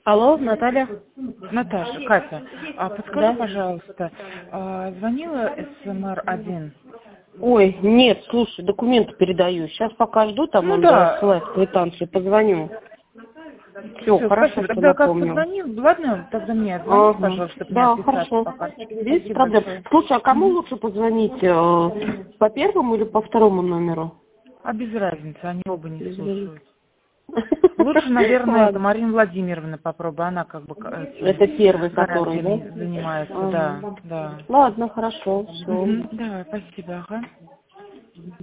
Алло, Наталья? Наташа, Катя, подскажи, Да? пожалуйста, звонила СМР-1? Ой, нет, слушай, документы передаю. Сейчас пока жду, там Ну он да, рассылает квитанцию, позвоню. Все, все, хорошо, спасибо. что Тогда как напомнил. позвонил, ладно, тогда мне звоните, Ага. пожалуйста, чтобы мне Да, отписаться хорошо. по карточке. Без Спасибо проблем. большое. Слушай, а кому Мгм. лучше позвонить? По первому или по второму номеру? А без разницы, они оба не Без разницы. слушают. Лучше, наверное, это Ладно. Марина Владимировна попробуй, она как бы этими Это первый, который, да? гарантиями занимается, Ага. да, да. Ладно, хорошо, все. Мгм. Да, спасибо, ага.